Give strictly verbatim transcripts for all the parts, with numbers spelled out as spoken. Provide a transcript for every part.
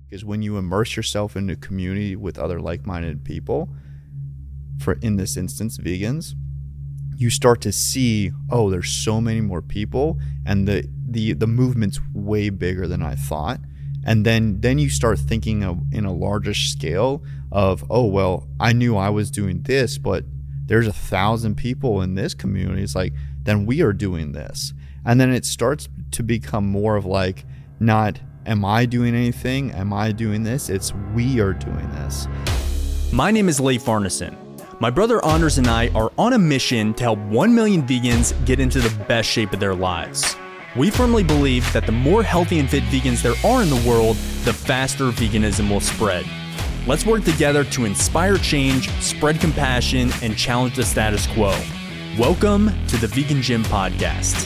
Because when you immerse yourself in a community with other like-minded people, for in this instance, vegans, you start to see, oh, there's so many more people, and the the the movement's way bigger than I thought. And then then you start thinking of, in a larger scale of, oh, well, I knew I was doing this, but there's a thousand people in this community. It's like, then we are doing this. And then it starts to become more of like, not, am I doing anything? Am I doing this? It's we are doing this. My name is Leif Arneson. My brother Anders and I are on a mission to help one million vegans get into the best shape of their lives. We firmly believe that the more healthy and fit vegans there are in the world, the faster veganism will spread. Let's work together to inspire change, spread compassion, and challenge the status quo. Welcome to the Vegan Gym Podcast.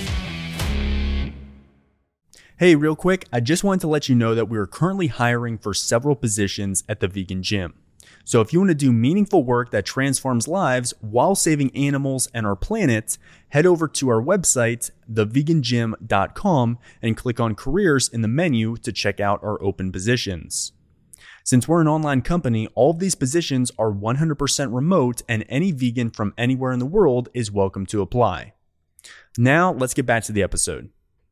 Hey, real quick, I just wanted to let you know that we are currently hiring for several positions at the Vegan Gym. So if you want to do meaningful work that transforms lives while saving animals and our planet, head over to our website, the vegan gym dot com, and click on careers in the menu to check out our open positions. Since we're an online company, all of these positions are one hundred percent remote, and any vegan from anywhere in the world is welcome to apply. Now, let's get back to the episode.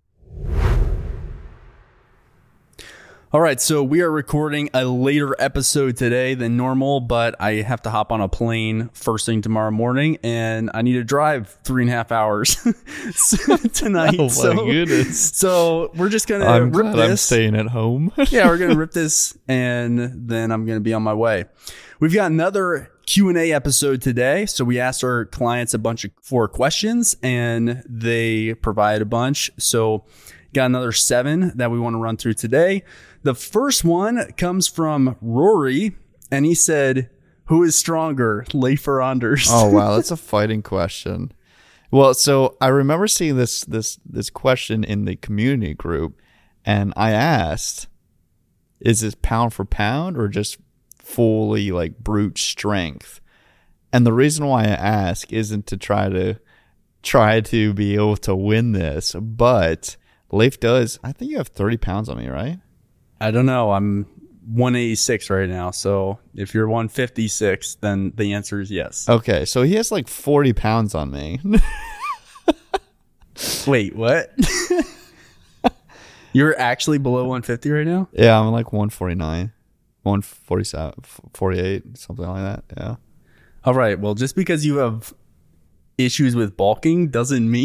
All right, so we are recording a later episode today than normal, but I have to hop on a plane first thing tomorrow morning, and I need to drive three and a half hours tonight. Oh my so, goodness! So we're just gonna I'm rip glad this. I'm staying at home. Yeah, we're gonna rip this, and then I'm gonna be on my way. We've got another Q and A episode today, so we asked our clients a bunch of four questions, and they provide a bunch. So got another seven that we want to run through today. The first one comes from Rory, and he said, who is stronger, Leif or Anders? Oh, wow. That's a fighting question. Well, so I remember seeing this this this question in the community group, and I asked, is this pound for pound or just fully like brute strength? And the reason why I ask isn't to try to try to be able to win this, but Leif does. I think you have thirty pounds on me, right? I don't know. I'm one eighty-six right now. So if you're one fifty-six, then the answer is yes. Okay. So he has like forty pounds on me. Wait, what? You're actually below one fifty right now? Yeah, I'm like one forty-nine, one forty-seven, forty-eight, something like that. Yeah. All right. Well, just because you have issues with bulking doesn't mean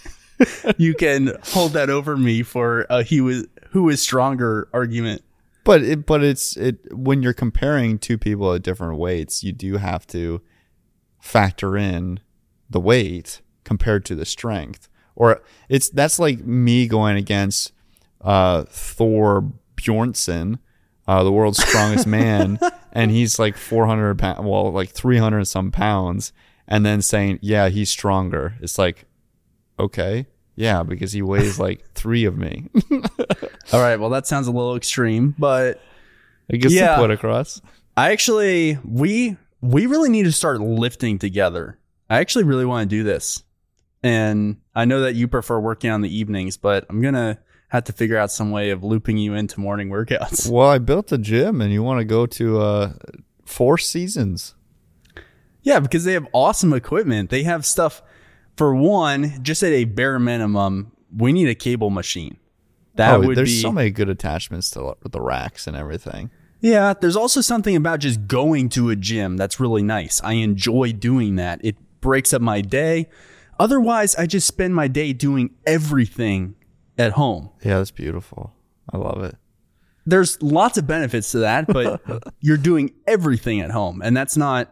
you can hold that over me for a he was who is stronger argument. But it, but it's it when you're comparing two people at different weights, you do have to factor in the weight compared to the strength. Or it's that's like me going against uh, Thor Bjornsson, uh, the world's strongest man, and he's like four hundred pounds, well, like three hundred some pounds, and then saying, yeah, he's stronger. It's like, okay. Yeah, because he weighs like three of me. All right. Well, that sounds a little extreme, but it gets yeah, the point across. I actually, we, we really need to start lifting together. I actually really want to do this. And I know that you prefer working on the evenings, but I'm going to have to figure out some way of looping you into morning workouts. Well, I built a gym and you want to go to uh, Four Seasons. Yeah, because they have awesome equipment. They have stuff. For one, just at a bare minimum, we need a cable machine. That oh, would there's be, so many good attachments to the racks and everything. Yeah, there's also something about just going to a gym that's really nice. I enjoy doing that. It breaks up my day. Otherwise, I just spend my day doing everything at home. Yeah, that's beautiful. I love it. There's lots of benefits to that, but you're doing everything at home. And that's not...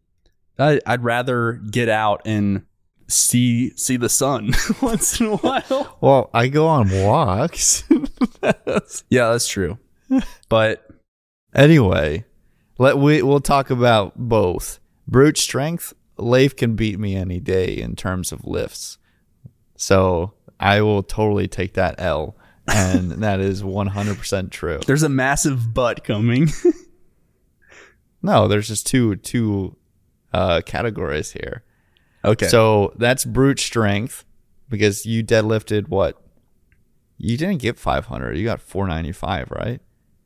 I, I'd rather get out and see see the sun once in a while. Well, I go on walks. Yeah, that's true. But anyway, let we we'll talk about both. Brute strength, Leif can beat me any day in terms of lifts. So I will totally take that L. And that is one hundred percent true. There's a massive butt coming. No, there's just two two uh, categories here. Okay. So that's brute strength because you deadlifted what? You didn't get five hundred. You got four ninety-five, right?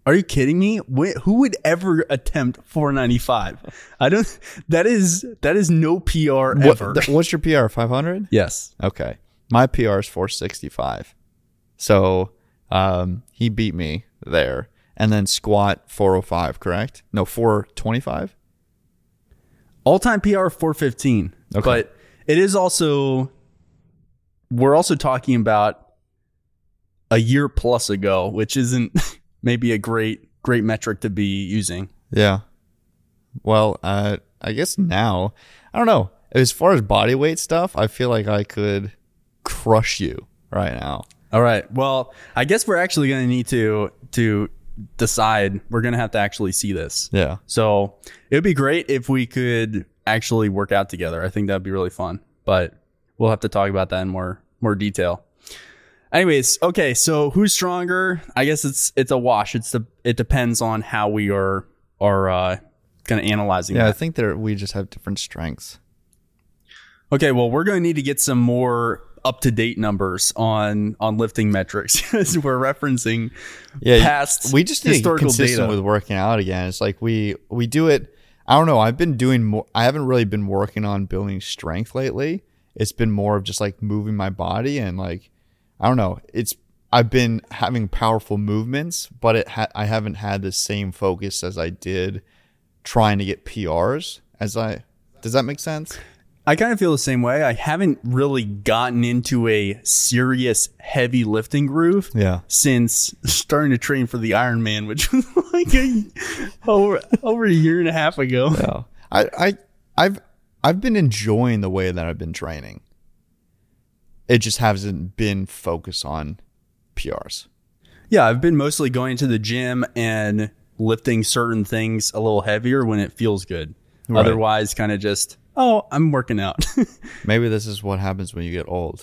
Are you kidding me? Wh- Who would ever attempt four ninety-five? I don't. That is that is no P R ever. What, th- what's your P R? five hundred? Yes. Okay. My P R is four sixty-five. So um, he beat me there. And then squat four oh five, correct? No, four twenty-five? All-time P R four fifteen. Okay. But it is also, we're also talking about a year plus ago, which isn't maybe a great, great metric to be using. Yeah. Well, uh, I guess now, I don't know. As far as body weight stuff, I feel like I could crush you right now. All right. Well, I guess we're actually going to need to, to decide. We're going to have to actually see this. Yeah. So it would be great if we could actually work out together. I think that'd be really fun, but we'll have to talk about that in more, more detail. Anyways, okay. So who's stronger? I guess it's, it's a wash. It's the, it depends on how we are, are, uh, kind of analyzing Yeah. that. I think that we just have different strengths. Okay. Well, we're going to need to get some more up-to-date numbers on, on lifting metrics because we're referencing Yeah. past We just need to get historical consistent data. with working out again. It's like we, we do it. I don't know. I've been doing more. I haven't really been working on building strength lately. It's been more of just like moving my body and like, I don't know. It's, I've been having powerful movements, but it ha- I haven't had the same focus as I did trying to get P Rs as I, does that make sense? I kind of feel the same way. I haven't really gotten into a serious heavy lifting groove Yeah. since starting to train for the Ironman, which was like a, over over a year and a half ago. Yeah. I, I, I've, I've been enjoying the way that I've been training. It just hasn't been focused on P Rs. Yeah, I've been mostly going to the gym and lifting certain things a little heavier when it feels good. Right. Otherwise, kind of just, oh, I'm working out. Maybe this is what happens when you get old.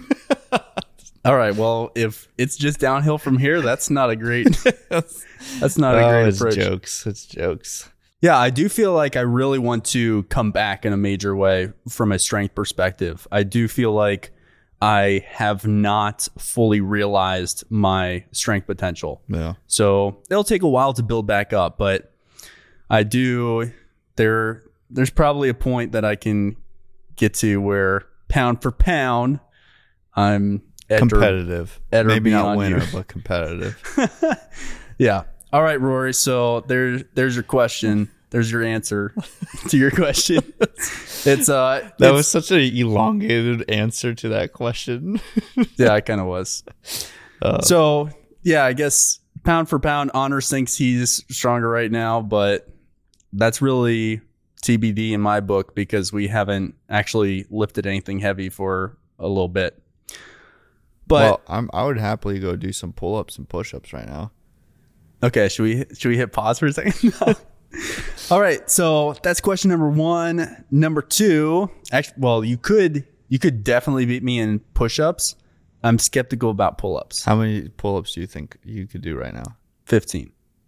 All right. Well, if it's just downhill from here, that's not a great. That's not a Oh, great it's approach. jokes. It's jokes. Yeah, I do feel like I really want to come back in a major way from a strength perspective. I do feel like I have not fully realized my strength potential. Yeah. So it'll take a while to build back up, but I do. There, there's probably a point that I can get to where pound for pound, I'm at or- Competitive. at or Maybe not beyond winner, you. but competitive. Yeah. All right, Rory. So there's there's your question. There's your answer to your question. It's uh That it's- was such an elongated answer to that question. yeah, it kind of was. Uh, So yeah, I guess pound for pound, Honors thinks he's stronger right now, but that's really T B D in my book because we haven't actually lifted anything heavy for a little bit. But well, I'm, I would happily go do some pull-ups and push-ups right now. okay, should we should we hit pause for a second? All right, so that's question number one. Number two, actually, well, you could you could definitely beat me in push-ups. I'm skeptical about pull-ups. How many pull-ups do you think you could do right now? fifteen.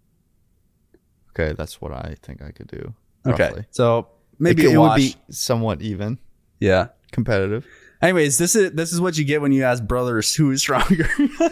Okay, that's what I think I could do. Okay, Roughly. so maybe it, a it would wash. be somewhat even, Yeah. competitive. Anyways, this is this is what you get when you ask brothers who is stronger.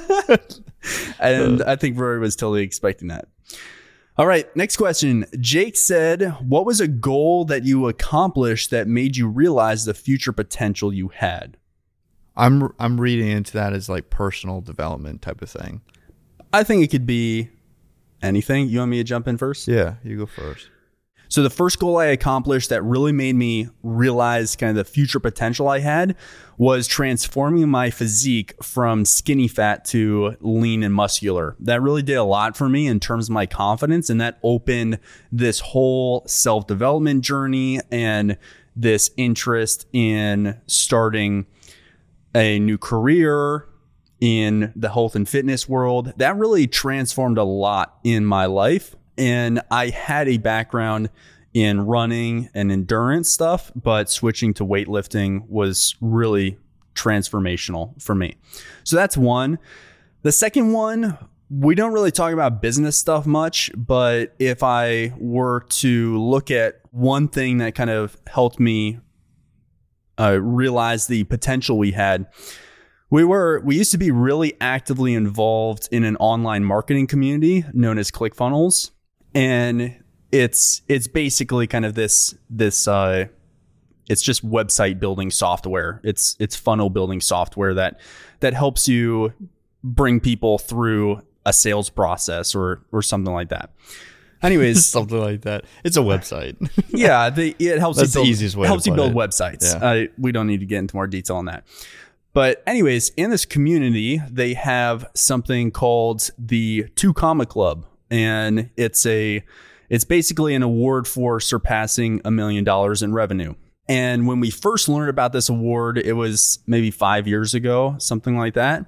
And I think Rory was totally expecting that. All right, next question. Jake said, what was a goal that you accomplished that made you realize the future potential you had? I'm I'm reading into that as like personal development type of thing. I think it could be anything. You want me to jump in first? Yeah, you go first. So the first goal I accomplished that really made me realize kind of the future potential I had was transforming my physique from skinny fat to lean and muscular. That really did a lot for me in terms of my confidence, and that opened this whole self-development journey and this interest in starting a new career in the health and fitness world. That really transformed a lot in my life. And I had a background in running and endurance stuff, but switching to weightlifting was really transformational for me. So that's one. The second one, we don't really talk about business stuff much, but if I were to look at one thing that kind of helped me uh, realize the potential we had, We were, we used to be really actively involved in an online marketing community known as ClickFunnels. And it's, it's basically kind of this, this, uh, it's just website building software. It's, it's funnel building software that, that helps you bring people through a sales process or, or something like that. Anyways, something like that. It's a website. yeah, the, it helps That's you build, the easiest way helps to you put build it. websites. Yeah. Uh, we don't need to get into more detail on that. But anyways, in this community, they have something called the Two Comma Club, and it's a it's basically an award for surpassing a million dollars in revenue. And when we first learned about this award, it was maybe five years ago, something like that.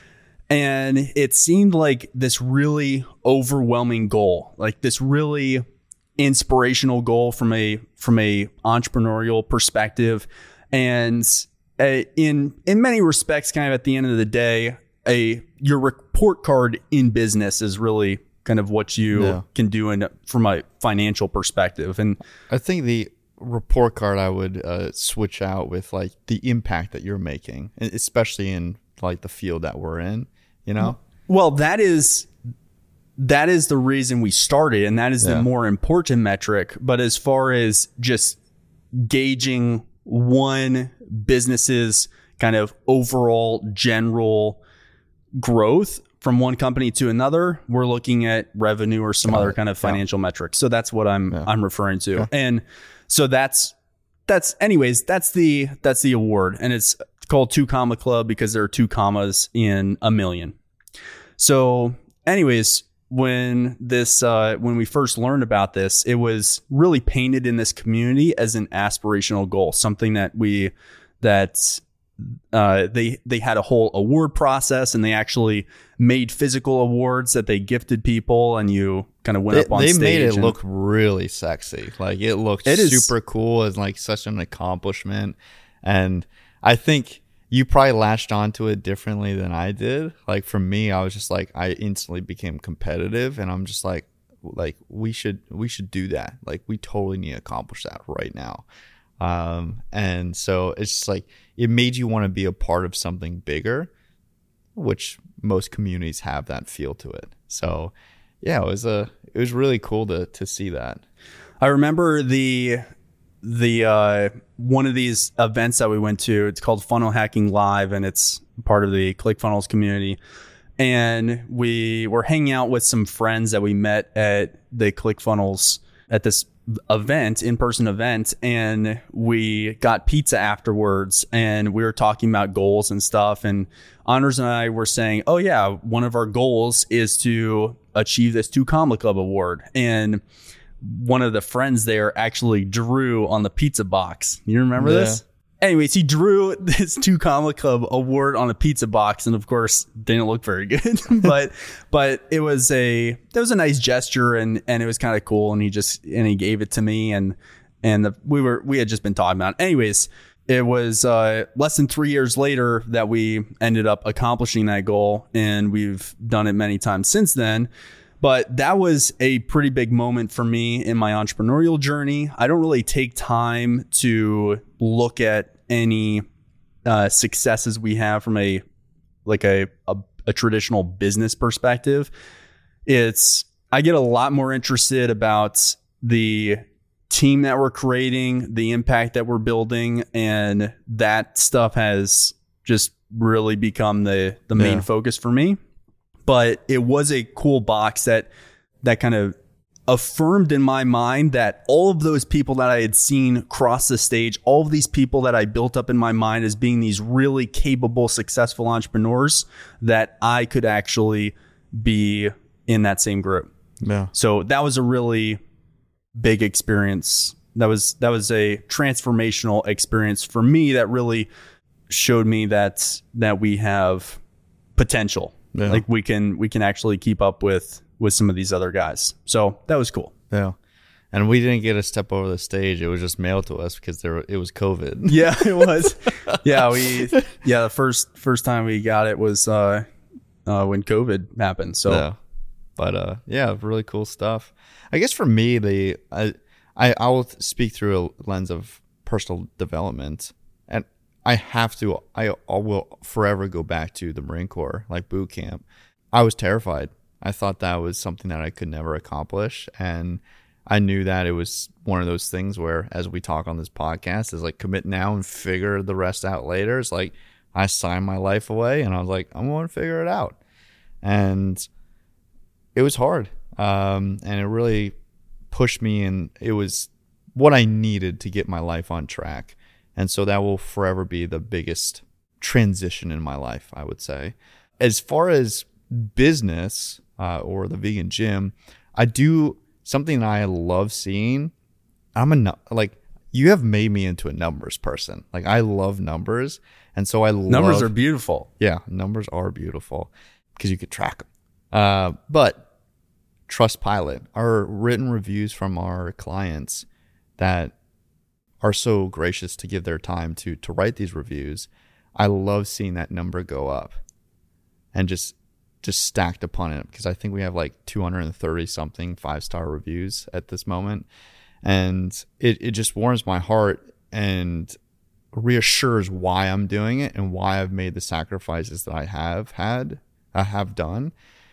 And it seemed like this really overwhelming goal, like this really inspirational goal from a from a entrepreneurial perspective. And uh, in in many respects, kind of at the end of the day, a your report card in business is really kind of what you Yeah. can do in from a financial perspective. And I think the report card I would uh, switch out with like the impact that you're making, e- especially in like the field that we're in, you know? well, that is that is the reason we started, and that is the Yeah. more important metric. But as far as just gauging one business's kind of overall general growth from one company to another, we're looking at revenue or some Got other it. kind of Yeah. financial metrics. So that's what I'm Yeah. I'm referring to. Yeah. And so that's that's anyways, that's the that's the award, and it's called Two Comma Club because there are two commas in a million. So anyways, when this uh, when we first learned about this, it was really painted in this community as an aspirational goal, something that we that uh, they they had a whole award process, and they actually made physical awards that they gifted people, and you kind of went They, up on they stage. made it and- look really sexy. Like it looked It is- super cool and like such an accomplishment. And I think you probably latched onto it differently than I did. Like for me, I was just like, I instantly became competitive, and I'm just like, like we should, we should do that. Like we totally need to accomplish that right now. Um, and so it's just like, it made you want to be a part of something bigger, which most communities have that feel to it. So yeah, it was a, it was really cool to, to see that. I remember the the uh, one of these events that we went to. It's called Funnel Hacking Live, and it's part of the ClickFunnels community. And we were hanging out with some friends that we met at the ClickFunnels at this event, in-person event, and we got pizza afterwards, and we were talking about goals and stuff. And Honors and I were saying, oh yeah, one of our goals is to achieve this Two Comma Club award. And one of the friends there actually drew on the pizza box. You remember Yeah. this? Anyways, he drew this Two Comma Club award on a pizza box, and of course, didn't look very good. but but it was a that was a nice gesture, and and it was kind of cool. And he just and he gave it to me, and and the, we were we had just been talking about it. Anyways, it was uh, less than three years later that we ended up accomplishing that goal, and we've done it many times since then. But that was a pretty big moment for me in my entrepreneurial journey. I don't really take time to look at any uh, successes we have from a like a, a a traditional business perspective. It's I get a lot more interested about the team that we're creating, the impact that we're building, and that stuff has just really become the the main Yeah. focus for me. But it was a cool box that that kind of affirmed in my mind that all of those people that I had seen cross the stage, all of these people that I built up in my mind as being these really capable, successful entrepreneurs, that I could actually be in that same group. Yeah. So that was a really big experience. That was that was a transformational experience for me that really showed me that that we have potential. Yeah. Like we can we can actually keep up with with some of these other guys. So that was cool. Yeah. And we didn't get a step over the stage. It was just mailed to us because there it was COVID. Yeah, it was. yeah, we yeah, the first first time we got it was uh uh when COVID happened. So Yeah. But uh yeah, really cool stuff. I guess for me, the I I I will speak through a lens of personal development. And I have to, I will forever go back to the Marine Corps, like boot camp. I was terrified. I thought that was something that I could never accomplish. And I knew that it was one of those things where, as we talk on this podcast, is like commit now and figure the rest out later. It's like I signed my life away and I was like, I'm going to figure it out. And it was hard. Um, and it really pushed me, and it was what I needed to get my life on track. And so that will forever be the biggest transition in my life, I would say. As far as business uh, or the vegan gym, I do something that I love seeing. I'm a, like, you have made me into a numbers person. Like, I love numbers. And so I love. Numbers are beautiful. Yeah, numbers are beautiful because you could track them. Uh, but Trustpilot, our written reviews from our clients that are so gracious to give their time to to write these reviews, I love seeing that number go up and just just stacked upon it, because I think we have like two hundred thirty something five-star reviews at this moment. And it, it just warms my heart and reassures why I'm doing it and why I've made the sacrifices that I have had, I have done.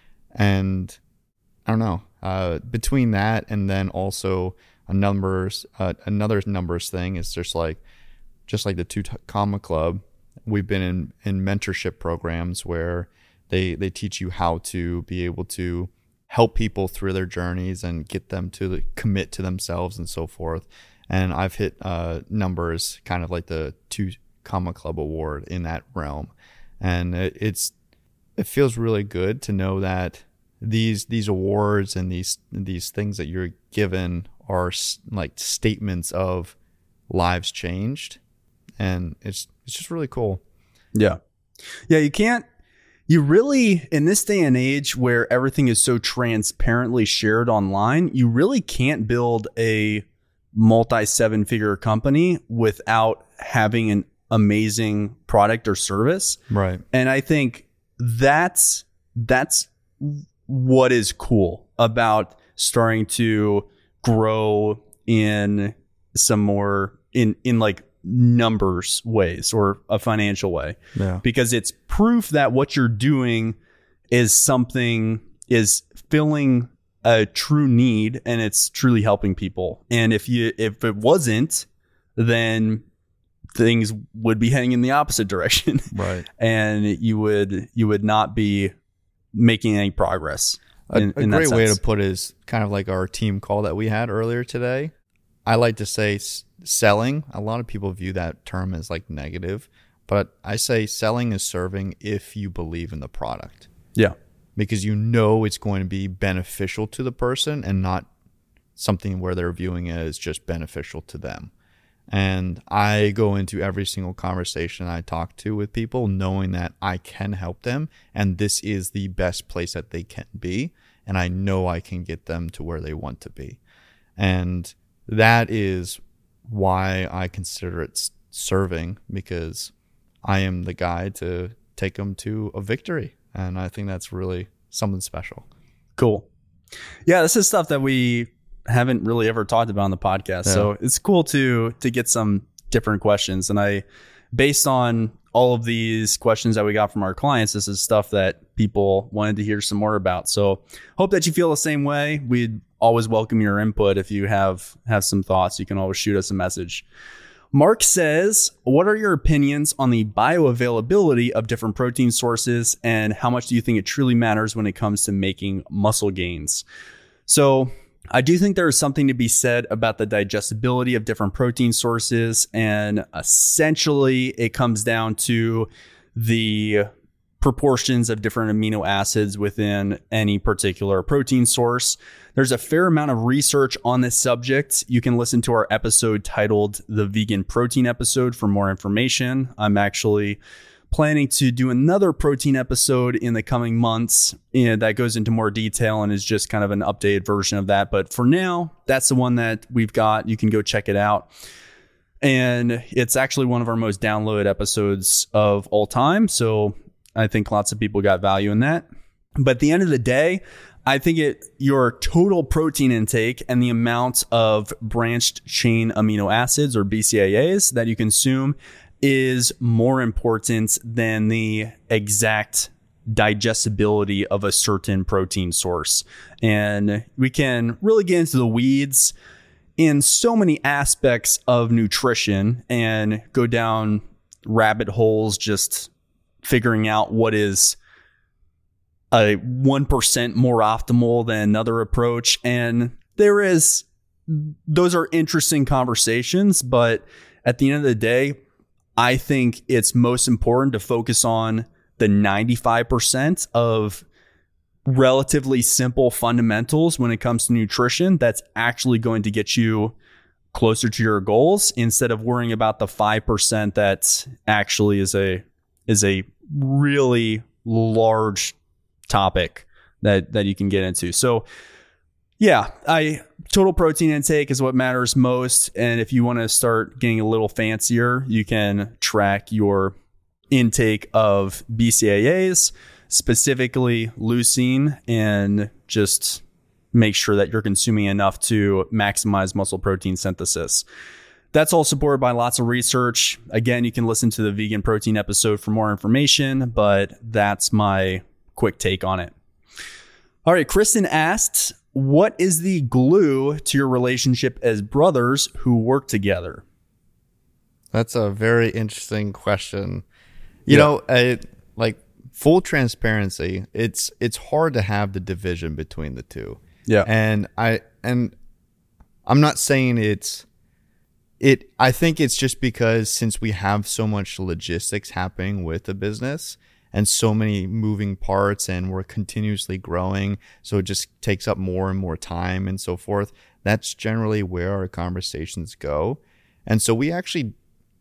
And I don't know, uh, between that and then also a numbers, uh, another numbers thing is just like, just like the Two Comma Club, we've been in, in mentorship programs where they, they teach you how to be able to help people through their journeys and get them to commit to themselves and so forth. And I've hit uh, numbers kind of like the Two Comma Club award in that realm. And it, it's, it feels really good to know that these, these awards and these, these things that you're given are like statements of lives changed. And it's, it's just really cool. Yeah. Yeah. You can't, you really, in this day and age where everything is so transparently shared online, you really can't build a multi seven figure company without having an amazing product or service. Right. And I think that's, that's what is cool about starting to grow in some more in, in like numbers ways or a financial way. Yeah. Because it's proof that what you're doing is something is filling a true need and it's truly helping people. And if you, if it wasn't, then things would be heading in the opposite direction. Right. And you would, you would not be making any progress. In, a a in great that way sense. to put it is kind of like our team call that we had earlier today. I like to say s- selling. A lot of people view that term as like negative, but I say selling is serving if you believe in the product. Yeah. Because you know it's going to be beneficial to the person and not something where they're viewing it as just beneficial to them. And I go into every single conversation I talk to with people knowing that I can help them and this is the best place that they can be. And I know I can get them to where they want to be. And that is why I consider it serving, because I am the guy to take them to a victory. And I think that's really something special. Cool. Yeah, this is stuff that we haven't really ever talked about on the podcast. Yeah. So it's cool to to get some different questions. And I, based on all of these questions that we got from our clients, this is stuff that people wanted to hear some more about. So hope that you feel the same way. We'd always welcome your input. If you have have some thoughts, you can always shoot us a message. Mark says, what are your opinions on the bioavailability of different protein sources and how much do you think it truly matters when it comes to making muscle gains? So I do think there is something to be said about the digestibility of different protein sources. And essentially it comes down to the proportions of different amino acids within any particular protein source. There's a fair amount of research on this subject. You can listen to our episode titled The Vegan Protein Episode for more information. I'm actually planning to do another protein episode in the coming months, you know, that goes into more detail and is just kind of an updated version of that. But for now, that's the one that we've got. You can go check it out. And it's actually one of our most downloaded episodes of all time. So I think lots of people got value in that. But at the end of the day, I think it your total protein intake and the amount of branched chain amino acids or B C A As that you consume is more important than the exact digestibility of a certain protein source. And we can really get into the weeds in so many aspects of nutrition and go down rabbit holes just figuring out what is a one percent more optimal than another approach. And there is, those are interesting conversations, but at the end of the day, I think it's most important to focus on the ninety-five percent of relatively simple fundamentals when it comes to nutrition that's actually going to get you closer to your goals, instead of worrying about the five percent that actually is a is a really large topic that that you can get into. So yeah, I total protein intake is what matters most. And if you want to start getting a little fancier, you can track your intake of B C A As, specifically leucine, and just make sure that you're consuming enough to maximize muscle protein synthesis. That's all supported by lots of research. Again, you can listen to the vegan protein episode for more information, but that's my quick take on it. All right, Kristen asked, what is the glue to your relationship as brothers who work together? That's a very interesting question. You yeah. know, I, like full transparency, it's it's hard to have the division between the two. Yeah. And I and I'm not saying it's it I think it's just because since we have so much logistics happening with the business and so many moving parts and we're continuously growing, so it just takes up more and more time and so forth. That's generally where our conversations go. And so we actually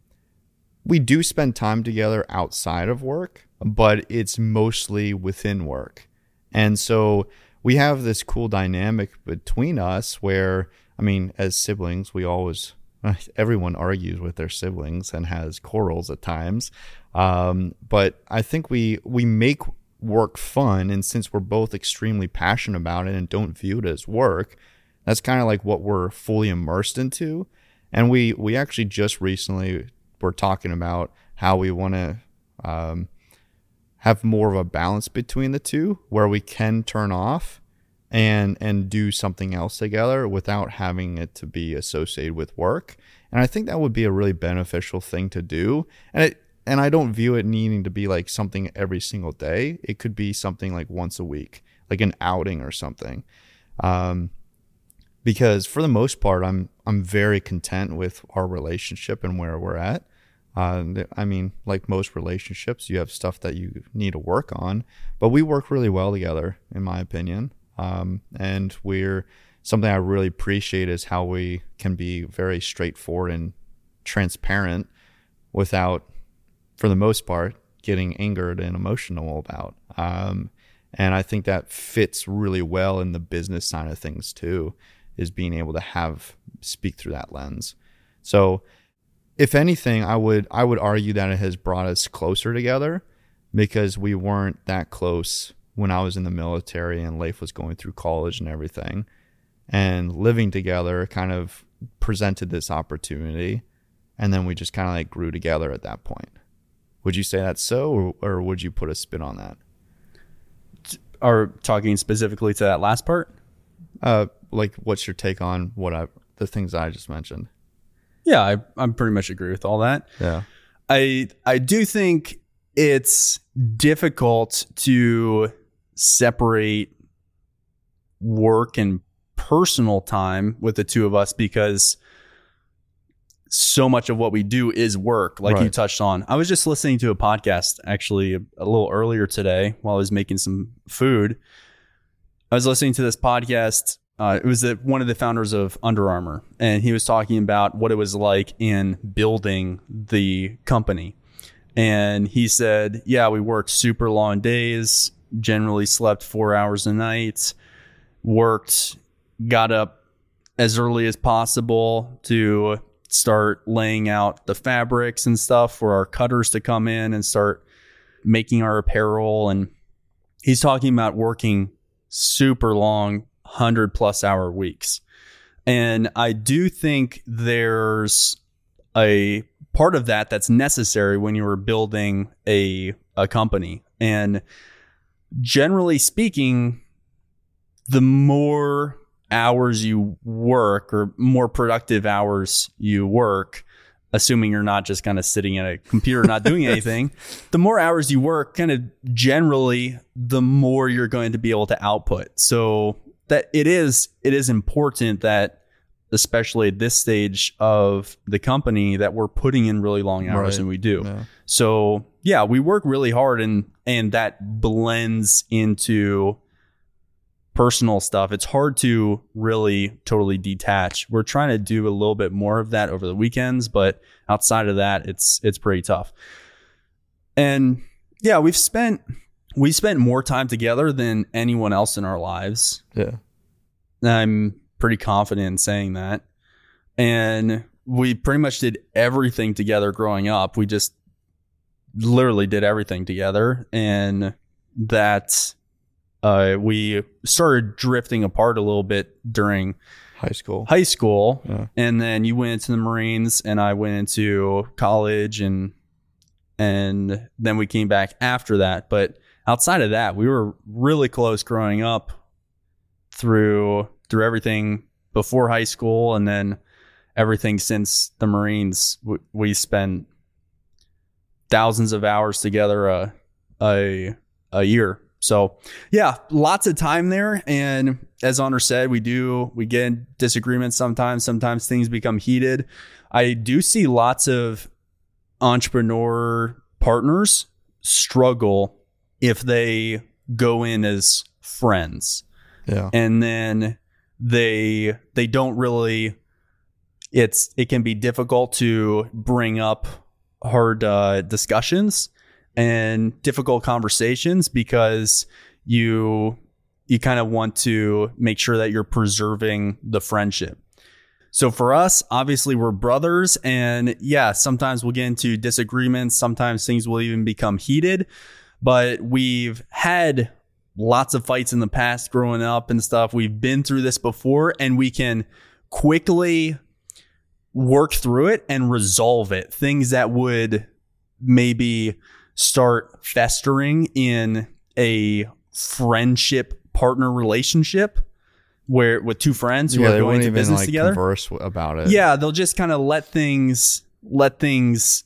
we do spend time together outside of work, but it's mostly within work. And so we have this cool dynamic between us where, I mean, as siblings, we always, everyone argues with their siblings and has quarrels at times. Um, but I think we, we make work fun. And since we're both extremely passionate about it and don't view it as work, that's kind of like what we're fully immersed into. And we, we actually just recently were talking about how we want to, um, have more of a balance between the two where we can turn off and and do something else together without having it to be associated with work. And I think that would be a really beneficial thing to do. And it and I don't view it needing to be like something every single day. It could be something like once a week, like an outing or something. Um, because for the most part, I'm I'm very content with our relationship and where we're at. Uh, I mean, like most relationships, you have stuff that you need to work on, but we work really well together, in my opinion. Um, and we're something I really appreciate is how we can be very straightforward and transparent without, for the most part, getting angered and emotional about. Um, and I think that fits really well in the business side of things too, is being able to have speak through that lens. So if anything, I would I would argue that it has brought us closer together because we weren't that close when I was in the military and Leif was going through college and everything. And living together kind of presented this opportunity. And then we just kind of like grew together at that point. Would you say that's so, or, or would you put a spin on that? Are talking specifically to that last part? Uh, like, what's your take on what I the things I just mentioned? Yeah, I I pretty much agree with all that. Yeah. I I do think it's difficult to separate work and personal time with the two of us because so much of what we do is work, like right. you touched on. I was just listening to a podcast actually a, a little earlier today while I was making some food. I was listening to this podcast. Uh, it was the, one of the founders of Under Armour, and he was talking about what it was like in building the company. And he said, yeah, we worked super long days, generally slept four hours a night, worked, got up as early as possible to start laying out the fabrics and stuff for our cutters to come in and start making our apparel. And he's talking about working super long, one hundred plus hour weeks. And I do think there's a part of that that's necessary when you were building a a company. And generally speaking, the more hours you work or more productive hours you work, assuming you're not just kind of sitting at a computer not doing anything, the more hours you work, kind of generally, the more you're going to be able to output. So that it is it is important that, especially at this stage of the company, that we're putting in really long hours, Right. and we do. Yeah. So yeah, we work really hard, and and that blends into personal stuff. It's hard to really totally detach. We're trying to do a little bit more of that over the weekends, but outside of that, it's it's pretty tough. And yeah, we've spent we spent more time together than anyone else in our lives. Yeah. I'm pretty confident in saying that. And we pretty much did everything together growing up. We just literally did everything together, and that Uh, we started drifting apart a little bit during High school. high school. Yeah. And then you went into the Marines and I went into college, and and then we came back after that. But outside of that, we were really close growing up through through everything before high school, and then everything since the Marines. We, we spent thousands of hours together a a a year. So yeah, lots of time there. And as Honor said, we do, we get in disagreements sometimes. Sometimes things become heated. I do see lots of entrepreneur partners struggle if they go in as friends. Yeah. And then they, they don't really, it's, it can be difficult to bring up hard uh, discussions and difficult conversations, because you you kind of want to make sure that you're preserving the friendship. So for us, obviously we're brothers, and yeah, sometimes we'll get into disagreements, sometimes things will even become heated, but we've had lots of fights in the past growing up and stuff. We've been through this before, and we can quickly work through it and resolve it. Things that would maybe start festering in a friendship partner relationship where with two friends who yeah, are they going won't to even business like together. converse w- about it. Yeah, they'll just kind of let things let things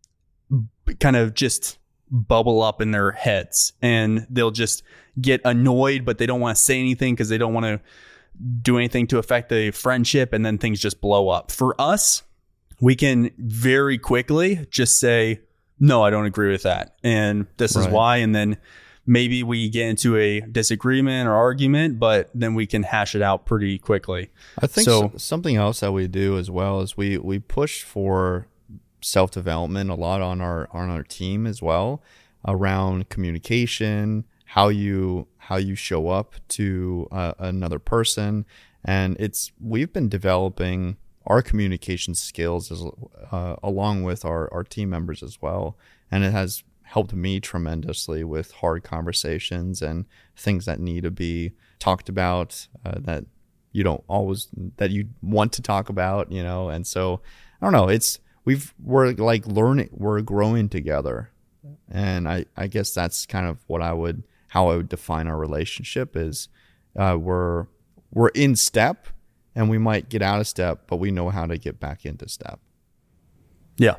b- kind of just bubble up in their heads, and they'll just get annoyed, but they don't want to say anything because they don't want to do anything to affect the friendship, and then things just blow up. For us, we can very quickly just say, no, I don't agree with that, and this is Right. why. And then maybe we get into a disagreement or argument, but then we can hash it out pretty quickly. I think So- so, something else that we do as well is we we push for self-development a lot on our on our team as well, around communication, how you how you show up to uh, another person, and it's we've been developing our communication skills as, uh, along with our, our team members as well. And it has helped me tremendously with hard conversations and things that need to be talked about, uh, that you don't always, that you want to talk about, you know? And so, I don't know, it's, we've, we're like learning, we're growing together. And I, I guess that's kind of what I would, how I would define our relationship is, uh, we're, we're in step, and we might get out of step, but we know how to get back into step. Yeah.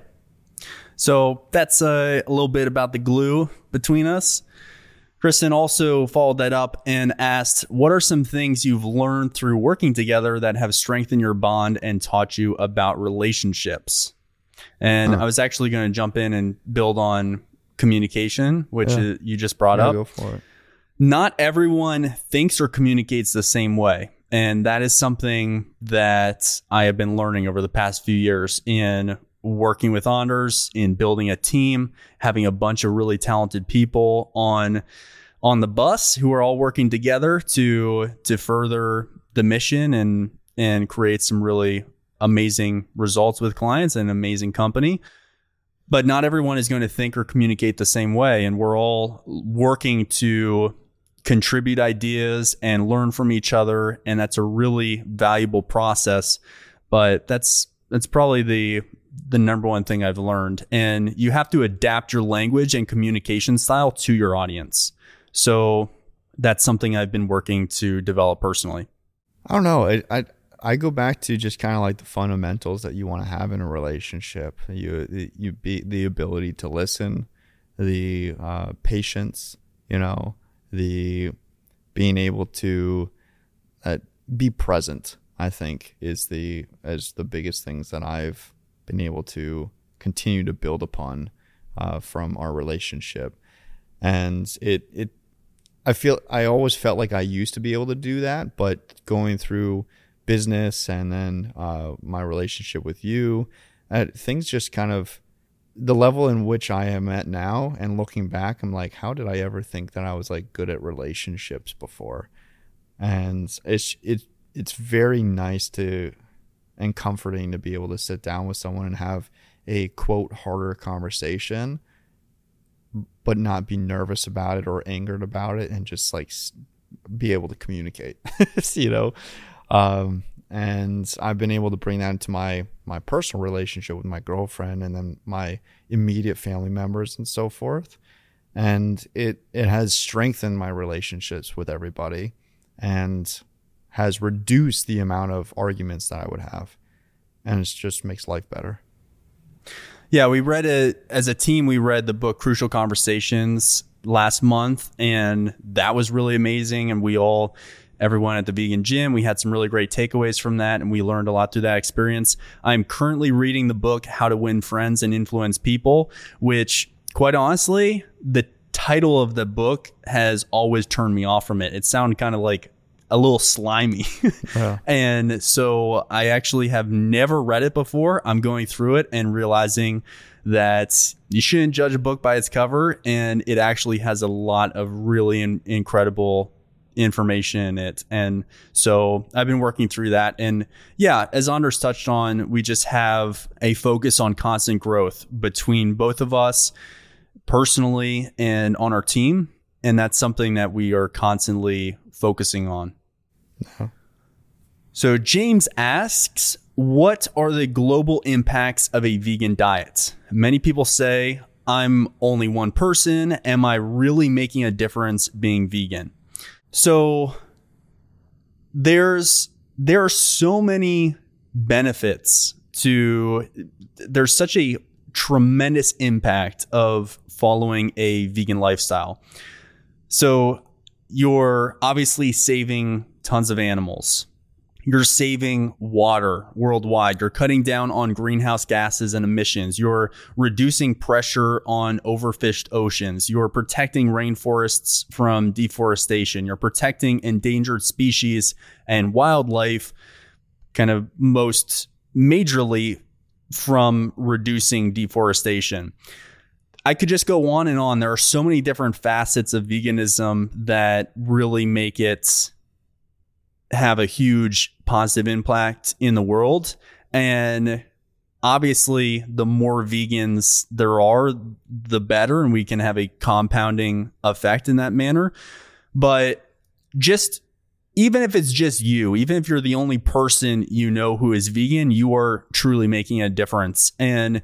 So that's uh, a little bit about the glue between us. Kristen also followed that up and asked, what are some things you've learned through working together that have strengthened your bond and taught you about relationships? And Huh. I was actually going to jump in and build on communication, which Yeah. is, you just brought Yeah, up. go for it. Not everyone thinks or communicates the same way. And that is something that I have been learning over the past few years in working with Anders, in building a team, having a bunch of really talented people on on the bus who are all working together to to further the mission and and create some really amazing results with clients and amazing company. But not everyone is going to think or communicate the same way. And we're all working to contribute ideas and learn from each other. And that's a really valuable process. But that's that's probably the the number one thing I've learned. And you have to adapt your language and communication style to your audience. So that's something I've been working to develop personally. I don't know. I I, I go back to just kind of like the fundamentals that you want to have in a relationship. You you be the ability to listen, the uh, patience, you know, the being able to uh, be present. I think is the as the biggest things that I've been able to continue to build upon uh, from our relationship, and it it I feel I always felt like I used to be able to do that, but going through business and then uh, my relationship with you, uh, things just kind of the level in which I am at now, and looking back, I'm like, how did I ever think that I was like good at relationships before? And it's it. It's very nice to and comforting to be able to sit down with someone and have a quote harder conversation, but not be nervous about it or angered about it, and just like be able to communicate, you know? Um, and I've been able to bring that into my, my personal relationship with my girlfriend and then my immediate family members and so forth. And it, it has strengthened my relationships with everybody and has reduced the amount of arguments that I would have. And it just makes life better. Yeah, we read it as a team. We read the book Crucial Conversations last month, and that was really amazing. And we all, everyone at the Vegan Gym, we had some really great takeaways from that, and we learned a lot through that experience. I'm currently reading the book How to Win Friends and Influence People, which, quite honestly, the title of the book has always turned me off from it. It sounded kind of like a little slimy. Yeah. And so I actually have never read it before. I'm going through it and realizing that you shouldn't judge a book by its cover. And it actually has a lot of really in, incredible information in it. And so I've been working through that. And yeah, as Anders touched on, we just have a focus on constant growth between both of us personally and on our team. And that's something that we are constantly focusing on. Uh-huh. So James asks, what are the global impacts of a vegan diet? Many people say, I'm only one person. Am I really making a difference being vegan? So there's there are so many benefits to, there's such a tremendous impact of following a vegan lifestyle. So you're obviously saving tons of animals. You're saving water worldwide. You're cutting down on greenhouse gases and emissions. You're reducing pressure on overfished oceans. You're protecting rainforests from deforestation. You're protecting endangered species and wildlife, kind of most majorly from reducing deforestation. I could just go on and on. There are so many different facets of veganism that really make it have a huge positive impact in the world. And obviously, the more vegans there are, the better, and we can have a compounding effect in that manner. But just even if it's just you, even if you're the only person you know who is vegan, you are truly making a difference. And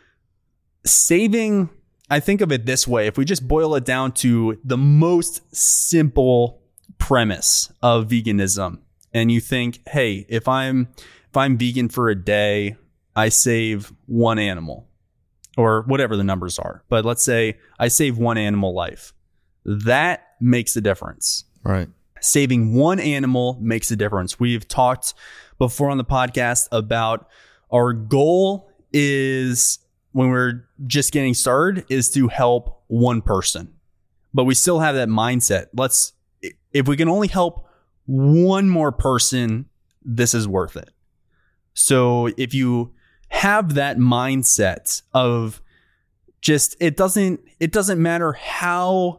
saving, I think of it this way, if we just boil it down to the most simple premise of veganism, and you think, hey, if I'm if I'm vegan for a day, I save one animal, or whatever the numbers are. But let's say I save one animal life. That makes a difference. Right. Saving one animal makes a difference. We've talked before on the podcast about our goal is, when we're just getting started, is to help one person. But we still have that mindset. Let's, if we can only help one more person, this is worth it. So if you have that mindset of just, it doesn't, it doesn't matter how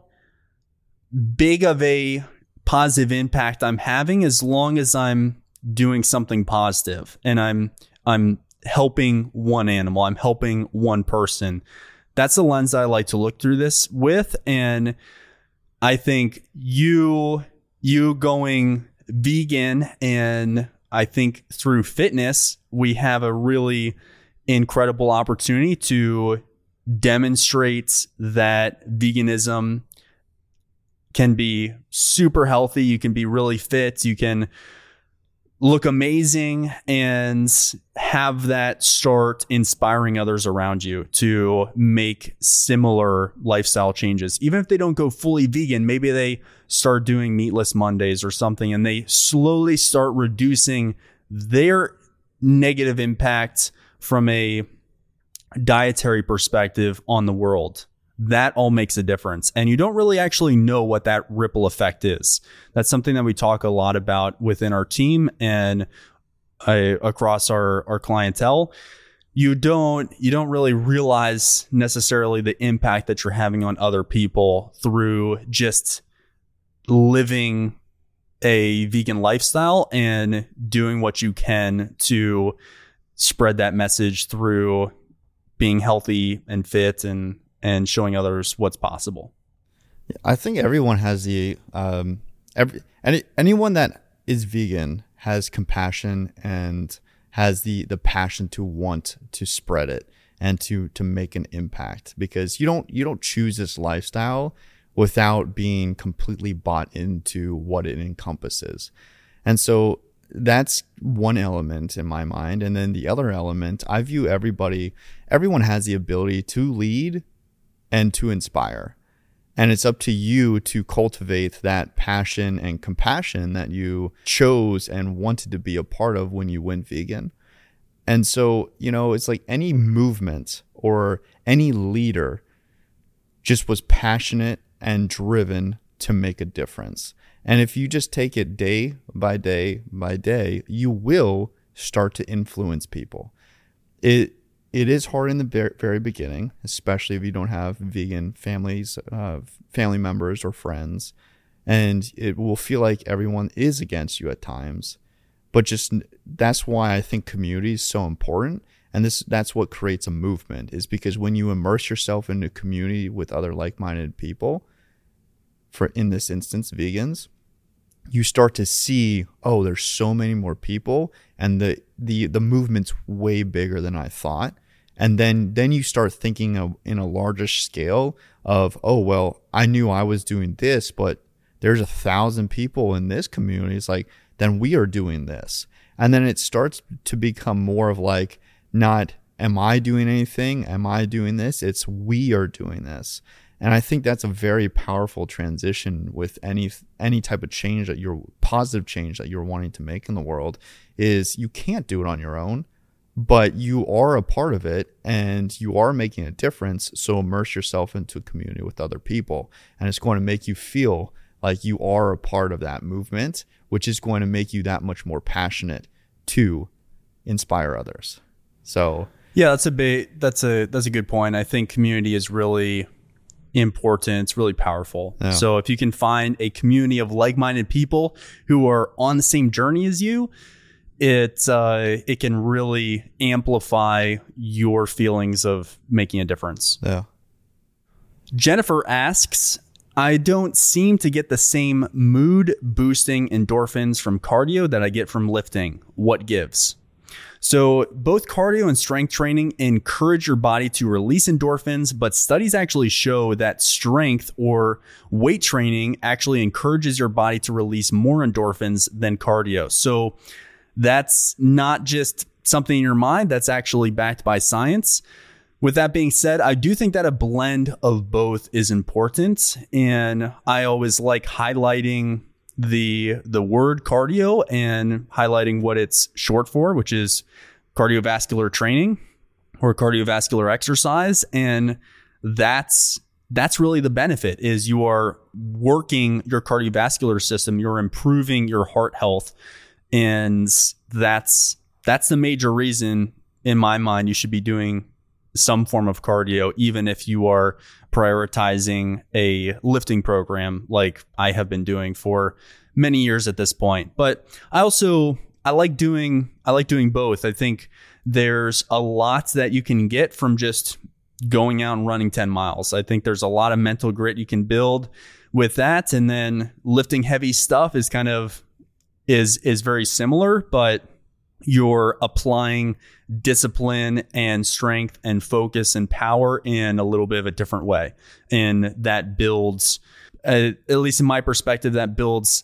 big of a positive impact I'm having, as long as I'm doing something positive and I'm, I'm helping one animal, I'm helping one person. That's the lens I like to look through this with. And I think you, you going vegan, and I think through fitness, we have a really incredible opportunity to demonstrate that veganism can be super healthy. You can be really fit. You can look amazing and have that start inspiring others around you to make similar lifestyle changes. Even if they don't go fully vegan, maybe they start doing meatless Mondays or something, and they slowly start reducing their negative impact from a dietary perspective on the world. That all makes a difference. And you don't really actually know what that ripple effect is. That's something that we talk a lot about within our team and uh, across our, our clientele. You don't, you don't really realize necessarily the impact that you're having on other people through just living a vegan lifestyle and doing what you can to spread that message through being healthy and fit and and showing others what's possible. I think everyone has the, um, every, any, anyone that is vegan has compassion and has the, the passion to want to spread it and to, to make an impact, because you don't, you don't choose this lifestyle without being completely bought into what it encompasses. And so that's one element in my mind. And then the other element, I view everybody, everyone has the ability to lead and to inspire. And it's up to you to cultivate that passion and compassion that you chose and wanted to be a part of when you went vegan. And so, you know, it's like any movement or any leader just was passionate and driven to make a difference. And if you just take it day by day by day, you will start to influence people. It It is hard in the very beginning, especially if you don't have vegan families, uh, family members or friends, and it will feel like everyone is against you at times. But just that's why I think community is so important, and this that's what creates a movement. Is because when you immerse yourself in a community with other like-minded people, for in this instance vegans, you start to see, oh, there's so many more people, and the the the movement's way bigger than I thought. And then, then you start thinking of, in a larger scale of, oh, well, I knew I was doing this, but there's a thousand people in this community. It's like, then we are doing this. And then it starts to become more of like, not, am I doing anything? Am I doing this? It's we are doing this. And I think that's a very powerful transition with any any type of change that you're, positive change that you're wanting to make in the world, is you can't do it on your own. But you are a part of it and you are making a difference. So immerse yourself into a community with other people, and it's going to make you feel like you are a part of that movement, which is going to make you that much more passionate to inspire others. So yeah, that's a big, that's a, that's a good point. I think community is really important. It's really powerful. Yeah. So if you can find a community of like-minded people who are on the same journey as you, it uh, it can really amplify your feelings of making a difference. Yeah. Jennifer asks, I don't seem to get the same mood boosting endorphins from cardio that I get from lifting. What gives? So both cardio and strength training encourage your body to release endorphins, but studies actually show that strength or weight training actually encourages your body to release more endorphins than cardio. So that's not just something in your mind, that's actually backed by science. With that being said, I do think that a blend of both is important. And I always like highlighting the the word cardio and highlighting what it's short for, which is cardiovascular training or cardiovascular exercise. And that's that's really the benefit, is you are working your cardiovascular system, you're improving your heart health. And that's that's the major reason in my mind you should be doing some form of cardio, even if you are prioritizing a lifting program like I have been doing for many years at this point. But I also I like doing I like doing both. I think there's a lot that you can get from just going out and running ten miles. I think there's a lot of mental grit you can build with that, and then lifting heavy stuff is kind of is is very similar, but you're applying discipline and strength and focus and power in a little bit of a different way. And that builds, uh, at least in my perspective, that builds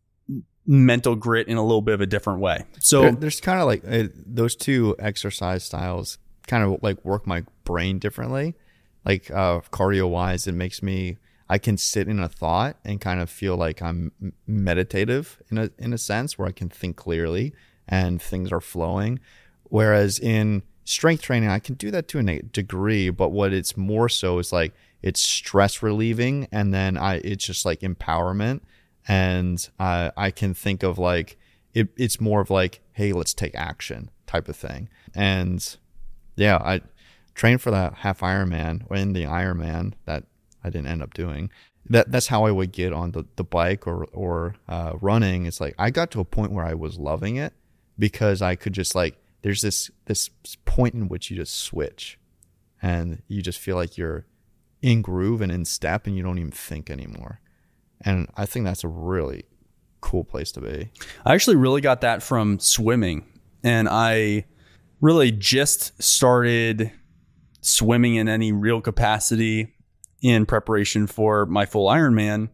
mental grit in a little bit of a different way. So there, there's kind of like uh, those two exercise styles kind of like work my brain differently. Like uh, cardio wise, it makes me, I can sit in a thought and kind of feel like I'm meditative in a in a sense where I can think clearly and things are flowing. Whereas in strength training, I can do that to a degree, but what it's more so is like it's stress relieving, and then I it's just like empowerment, and uh, I can think of like it, it's more of like, hey, let's take action type of thing. And yeah, I trained for that half Ironman or in the Ironman that I didn't end up doing. That that's how I would get on the, the bike or or uh, running. It's like I got to a point where I was loving it because I could just like there's this this point in which you just switch and you just feel like you're in groove and in step and you don't even think anymore. And I think that's a really cool place to be. I actually really got that from swimming, and I really just started swimming in any real capacity in preparation for my full Ironman.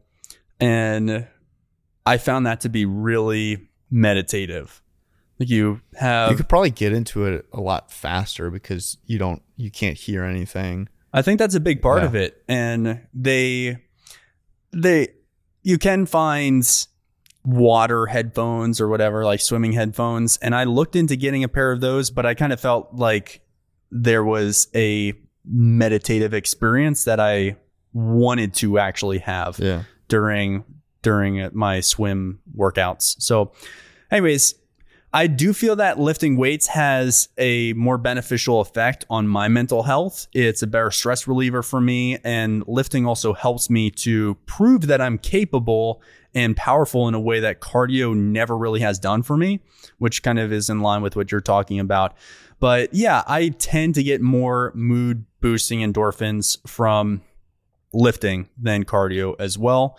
And I found that to be really meditative. Like you have, you could probably get into it a lot faster because you don't, you can't hear anything. I think that's a big part Yeah. of it. And they, they, you can find water headphones or whatever, like swimming headphones. And I looked into getting a pair of those, but I kind of felt like there was a meditative experience that I wanted to actually have Yeah. during during my swim workouts. So anyways, I do feel that lifting weights has a more beneficial effect on my mental health. It's a better stress reliever for me, and lifting also helps me to prove that I'm capable and powerful in a way that cardio never really has done for me, which kind of is in line with what you're talking about. But yeah, I tend to get more mood boosting endorphins from lifting than cardio as well.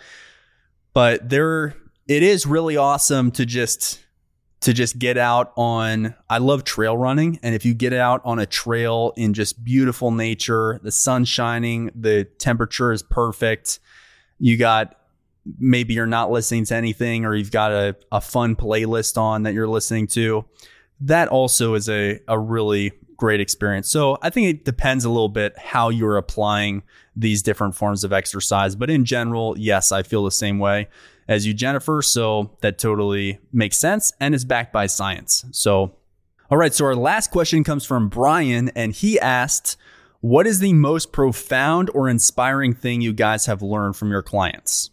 But there, it is really awesome to just to just get out on, I love trail running. And if you get out on a trail in just beautiful nature, the sun's shining, the temperature is perfect. You got, maybe you're not listening to anything, or you've got a, a fun playlist on that you're listening to. That also is a, a really great experience. So I think it depends a little bit how you're applying these different forms of exercise. But in general, yes, I feel the same way as you, Jennifer. So that totally makes sense and is backed by science. So, all right. So our last question comes from Brian, and he asked, what is the most profound or inspiring thing you guys have learned from your clients?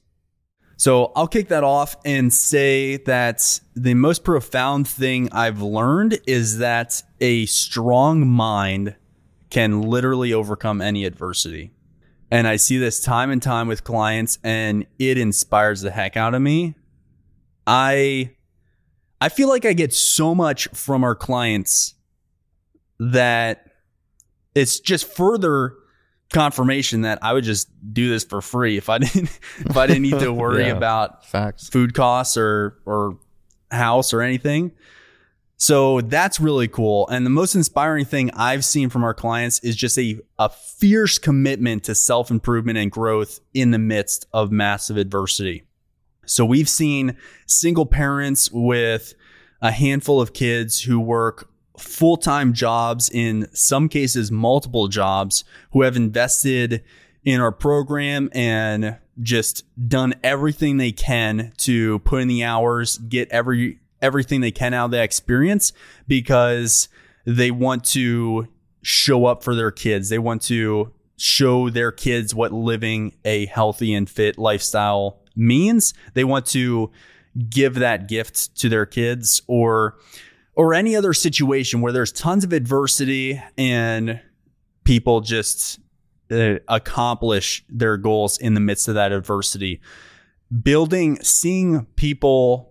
So I'll kick that off and say that the most profound thing I've learned is that a strong mind can literally overcome any adversity. And I see this time and time with clients, and it inspires the heck out of me. I I feel like I get so much from our clients that it's just further confirmation that I would just do this for free if I didn't if I didn't need to worry Yeah, about facts. food costs or or house or anything. So that's really cool. And the most inspiring thing I've seen from our clients is just a, a fierce commitment to self-improvement and growth in the midst of massive adversity. So we've seen single parents with a handful of kids who work full-time jobs, in some cases multiple jobs, who have invested in our program and just done everything they can to put in the hours, get every everything they can out of that experience, because they want to show up for their kids. They want to show their kids what living a healthy and fit lifestyle means. They want to give that gift to their kids, or or any other situation where there's tons of adversity and people just uh, accomplish their goals in the midst of that adversity. Building, seeing people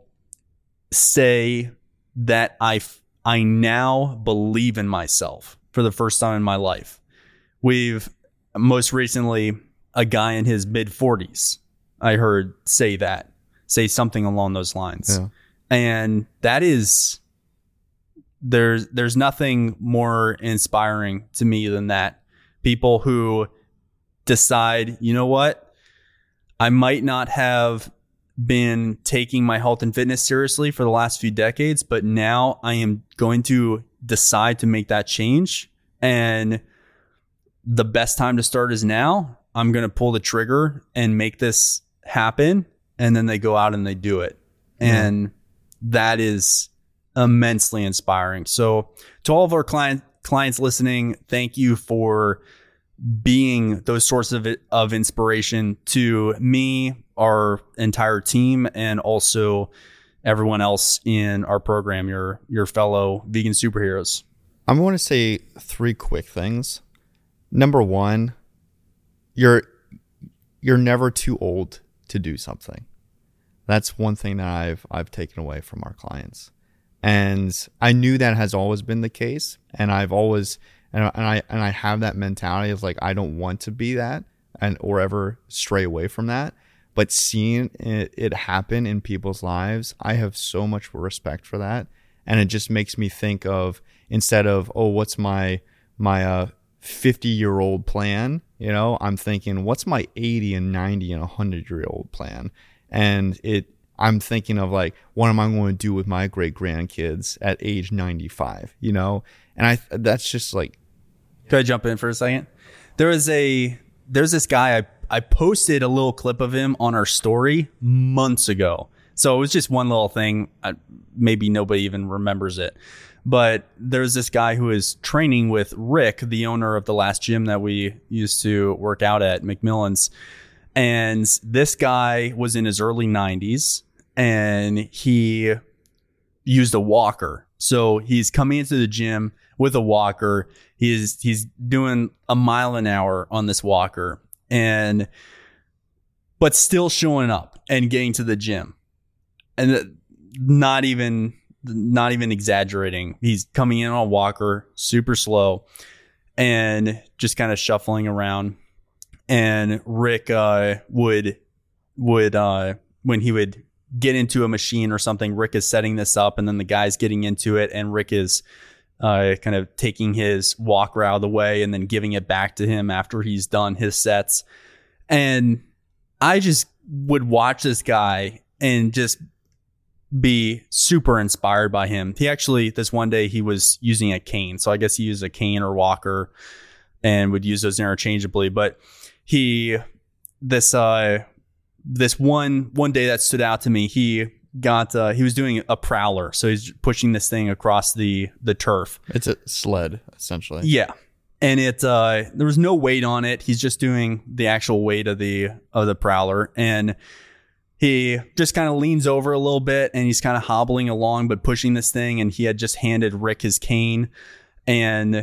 say that I, I now believe in myself for the first time in my life. We've most recently, a guy in his mid forties, I heard say that, say something along those lines. Yeah. And that is, there's there's nothing more inspiring to me than that. People who decide, you know what, I might not have been taking my health and fitness seriously for the last few decades, but now I am going to decide to make that change. And the best time to start is now. I'm going to pull the trigger and make this happen. And then they go out and they do it. Yeah. And that is immensely inspiring. So to all of our client, clients listening, thank you for being those sources of, of inspiration to me, our entire team, and also everyone else in our program, your your fellow vegan superheroes. I'm going to say three quick things. Number one, you're you're never too old to do something. That's one thing that I've I've taken away from our clients. And I knew that has always been the case. And I've always and I and I, and I have that mentality of like, I don't want to be that and or ever stray away from that. But seeing it, it happen in people's lives, I have so much respect for that. And it just makes me think of, instead of, oh, what's my my uh fifty year old plan? You know, I'm thinking, what's my eighty and ninety and one hundred year old plan? And it, I'm thinking of like, what am I going to do with my great grandkids at age ninety-five? You know, and I that's just like. Could I jump in for a second? There was a there's this guy I I posted a little clip of him on our story months ago. So it was just one little thing. I, maybe nobody even remembers it. But there's this guy who is training with Rick, the owner of the last gym that we used to work out at, McMillan's. And this guy was in his early nineties and he used a walker. So he's coming into the gym with a walker. He's he's doing a mile an hour on this walker, and but still showing up and getting to the gym, and not even not even exaggerating. He's coming in on a walker, super slow, and just kind of shuffling around. And Rick uh, would would uh, when he would get into a machine or something, Rick is setting this up, and then the guy's getting into it, and Rick is uh, kind of taking his walker out of the way and then giving it back to him after he's done his sets. And I just would watch this guy and just be super inspired by him. He actually, this one day, he was using a cane. So I guess he used a cane or walker and would use those interchangeably. But he, this, uh, this one, one day that stood out to me, he got, uh, he was doing a prowler. So he's pushing this thing across the, the turf. It's a sled, essentially. Yeah. And it, uh, there was no weight on it. He's just doing the actual weight of the, of the prowler. And he just kind of leans over a little bit and he's kind of hobbling along, but pushing this thing. And he had just handed Rick his cane. And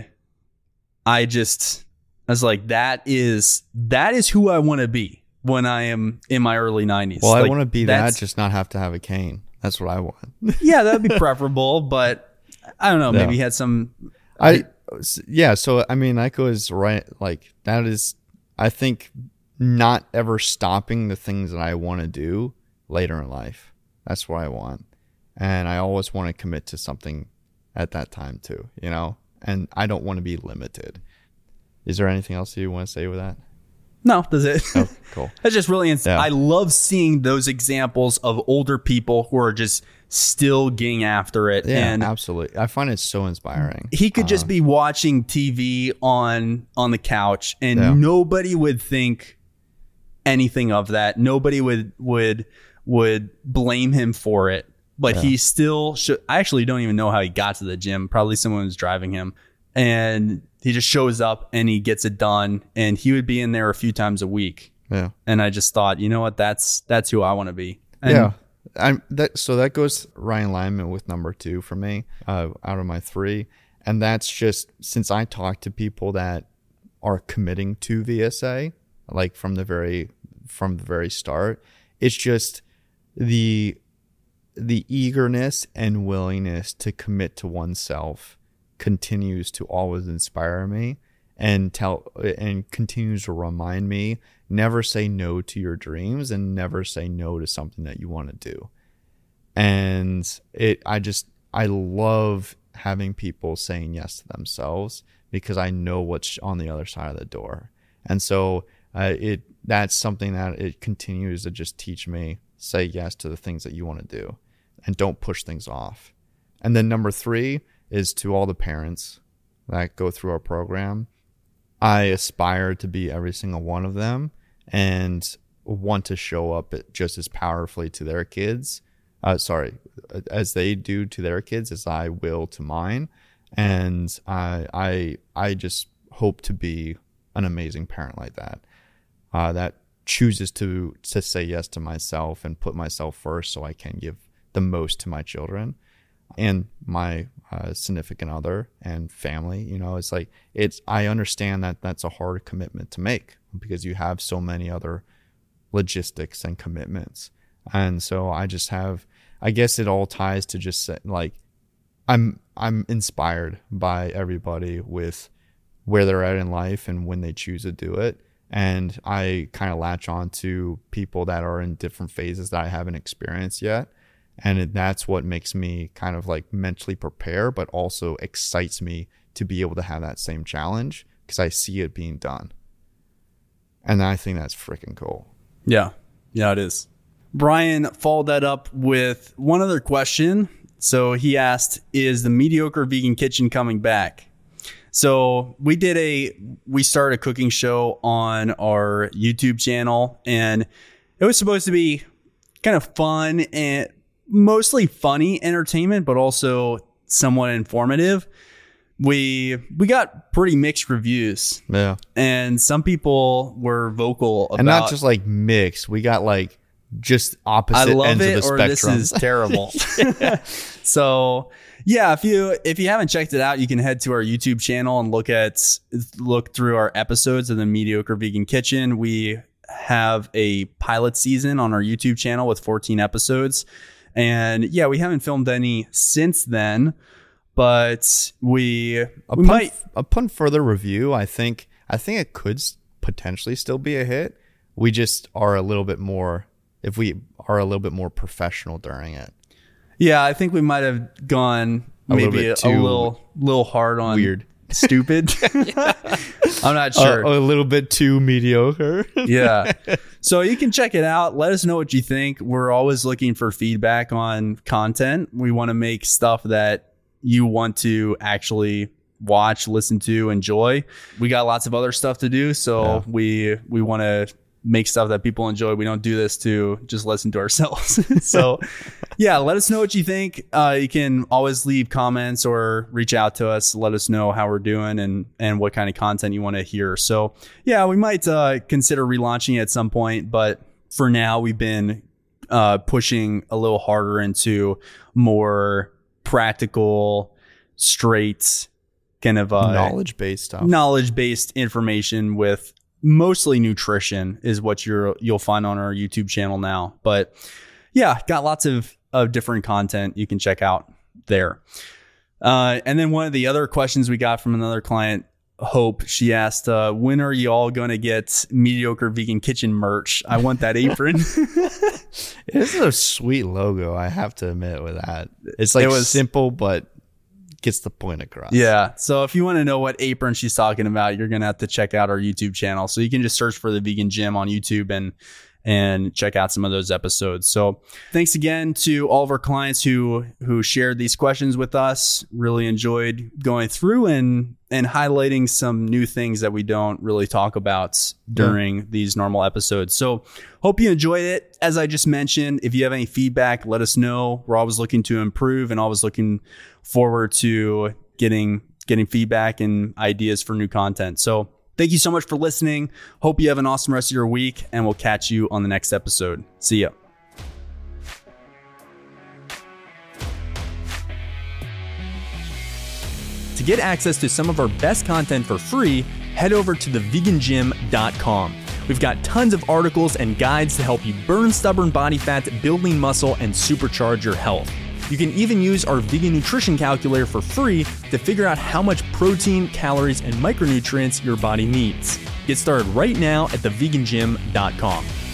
I just, I was like, that is, that is who I want to be when I am in my early nineties. Well, like, I want to be that, just not have to have a cane. That's what I want. Yeah, that'd be preferable, but I don't know. Maybe yeah. he had some. I yeah. So I mean, that goes right. Like that is, I think, not ever stopping the things that I want to do later in life. That's what I want, and I always want to commit to something at that time too. You know, and I don't want to be limited. Is there anything else you want to say with that? No, that's it. Oh, cool. That's just really ins- yeah. I love seeing those examples of older people who are just still getting after it. Yeah, and absolutely. I find it so inspiring. He could uh, just be watching T V on on the couch, and yeah. nobody would think anything of that. Nobody would would would blame him for it. But yeah. he still should. I actually don't even know how he got to the gym. Probably someone was driving him, and he just shows up and he gets it done, and he would be in there a few times a week. Yeah. And I just thought, you know what? That's that's who I want to be. And yeah. I'm that. So that goes right in alignment with number two for me, uh, out of my three. And that's just, since I talk to people that are committing to V S A, like from the very from the very start, it's just the the eagerness and willingness to commit to oneself continues to always inspire me and tell and continues to remind me, never say no to your dreams and never say no to something that you want to do. And it I just I love having people saying yes to themselves, because I know what's on the other side of the door. And so uh, it that's something that it continues to just teach me, say yes to the things that you want to do and don't push things off. And then number three is to all the parents that go through our program. I aspire to be every single one of them and want to show up just as powerfully to their kids, uh, sorry, as they do to their kids as I will to mine. And I, I, I just hope to be an amazing parent like that, uh, that chooses to, to say yes to myself and put myself first so I can give the most to my children and my uh, significant other and family. You know, it's like, it's, I understand that that's a hard commitment to make because you have so many other logistics and commitments. And so I just have, I guess it all ties to just like, I'm, I'm inspired by everybody with where they're at in life and when they choose to do it. And I kind of latch on to people that are in different phases that I haven't experienced yet. And it, that's what makes me kind of like mentally prepare, but also excites me to be able to have that same challenge because I see it being done. And I think that's freaking cool. Yeah. Yeah, it is. Brian followed that up with one other question. So he asked, is the Mediocre Vegan Kitchen coming back? So we did a, we started a cooking show on our YouTube channel, and it was supposed to be kind of fun and mostly funny entertainment, but also somewhat informative. We we got pretty mixed reviews. Yeah. And some people were vocal about... And not just like mixed. We got like just opposite I love ends it, of the or spectrum. This is terrible. So yeah, if you if you haven't checked it out, you can head to our YouTube channel and look at look through our episodes of the Mediocre Vegan Kitchen. We have a pilot season on our YouTube channel with fourteen episodes. And yeah, we haven't filmed any since then, but we, upon, we might upon further review, I think I think it could potentially still be a hit. We just are a little bit more, if we are a little bit more professional during it. Yeah, I think we might have gone a maybe little a, bit too a little little hard on weird, stupid. I'm not sure. A, a little bit too mediocre. Yeah. So you can check it out. Let us know what you think. We're always looking for feedback on content. We want to make stuff that you want to actually watch, listen to, enjoy. We got lots of other stuff to do. So yeah. we we want to make stuff that people enjoy. We don't do this to just listen to ourselves. So yeah, let us know what you think. Uh, you can always leave comments or reach out to us. Let us know how we're doing and, and what kind of content you want to hear. So yeah, we might uh, consider relaunching it at some point, but for now we've been uh, pushing a little harder into more practical, straight kind of uh, knowledge-based stuff, knowledge-based information with mostly nutrition is what you're you'll find on our YouTube channel now. But yeah, got lots of, of different content you can check out there. Uh, and then one of the other questions we got from another client, Hope, she asked, uh, when are you all going to get Mediocre Vegan Kitchen merch? I want that apron. This is a sweet logo, I have to admit with that. It's like it was simple, but gets the point across. Yeah. So if you want to know what apron she's talking about, you're going to have to check out our YouTube channel. So you can just search for The Vegan Gym on YouTube and and check out some of those episodes. So thanks again to all of our clients who who shared these questions with us. Really enjoyed going through and and highlighting some new things that we don't really talk about during yeah. these normal episodes. So hope you enjoyed it. As I just mentioned, if you have any feedback, let us know. We're always looking to improve and always looking forward to getting getting feedback and ideas for new content. So thank you so much for listening. Hope you have an awesome rest of your week, and we'll catch you on the next episode. See ya. To get access to some of our best content for free, head over to the vegan gym dot com. We've got tons of articles and guides to help you burn stubborn body fat, build lean muscle, and supercharge your health. You can even use our vegan nutrition calculator for free to figure out how much protein, calories, and micronutrients your body needs. Get started right now at the vegan gym dot com.